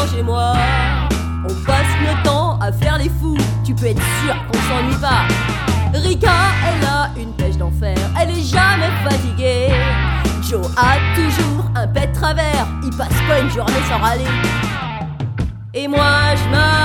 chez moi. On passe le temps à faire les fous, tu peux être sûr qu'on s'ennuie pas. Rika, elle a une pêche d'enfer, elle est jamais fatiguée. Joe a toujours un pet travers, il passe pas une journée sans râler. Et moi je